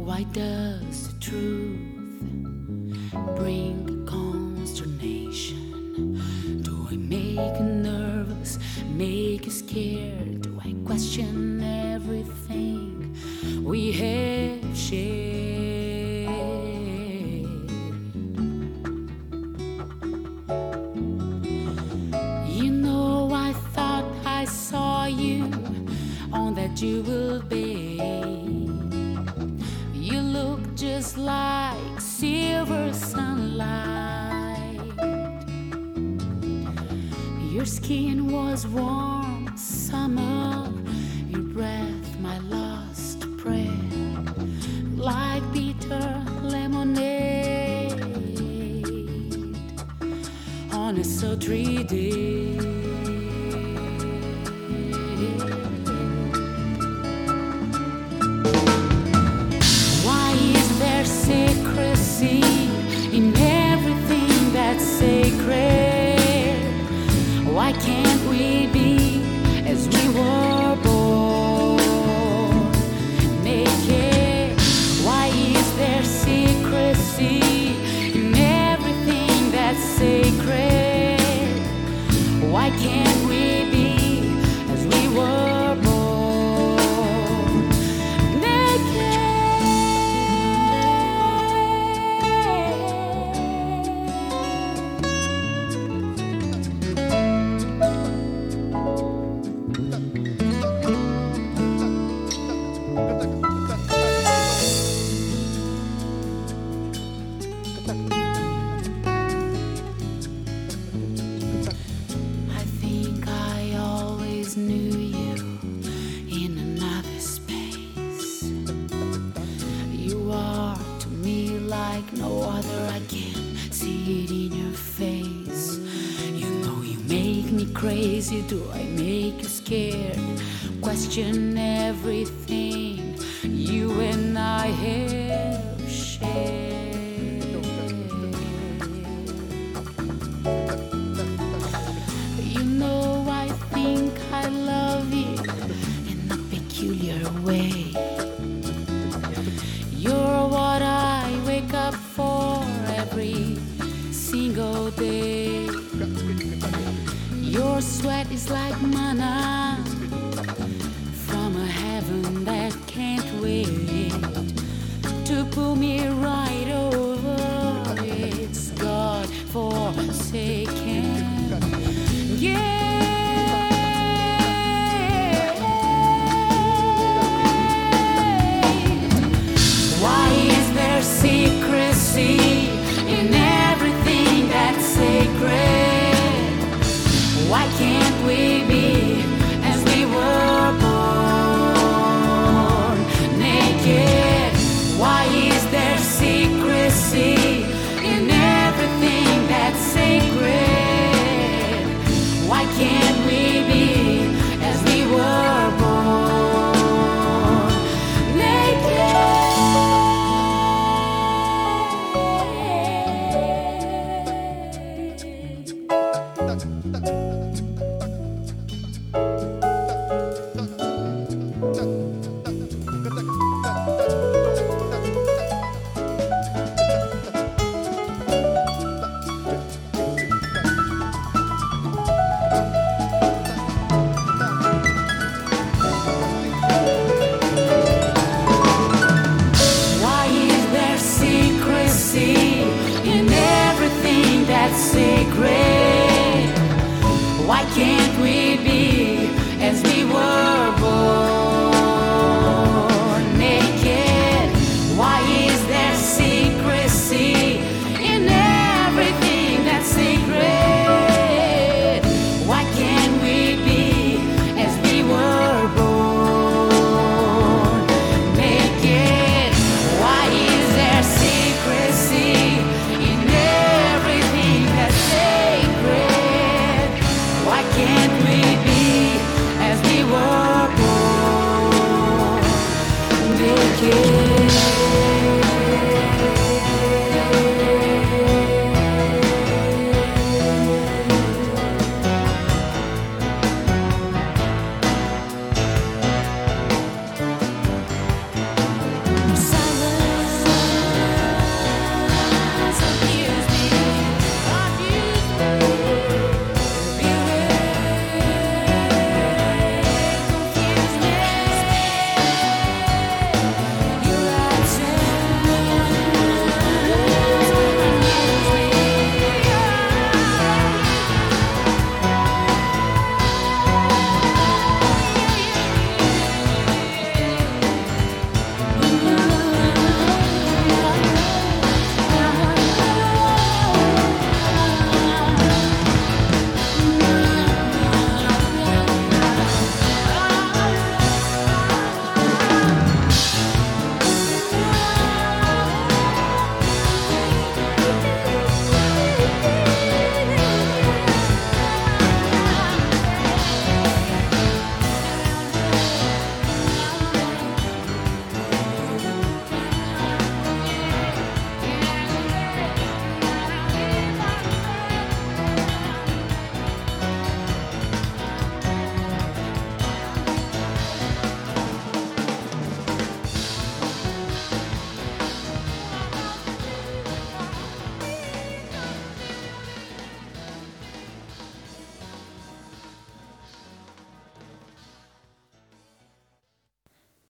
Why does the truth bring consternation? Do I make you nervous, make you scared? Do I question everything we have shared? You know, I thought I saw you on that jewel bay. You look just like silver sunlight. Your skin was warm summer, your breath my last prayer, like bitter lemonade on a sultry day. Secrecy in everything that's sacred. Why can't we be as we were born, naked? Why is there secrecy in everything that's sacred? Why can't we be as we were born, naked? Knew you in another space. You are to me like no other. I can see it in your face. You know you make me crazy. Do I make you scared? Question everything you and I have shared. I love you in a peculiar way. You're what I wake up for every single day. Your sweat is like manna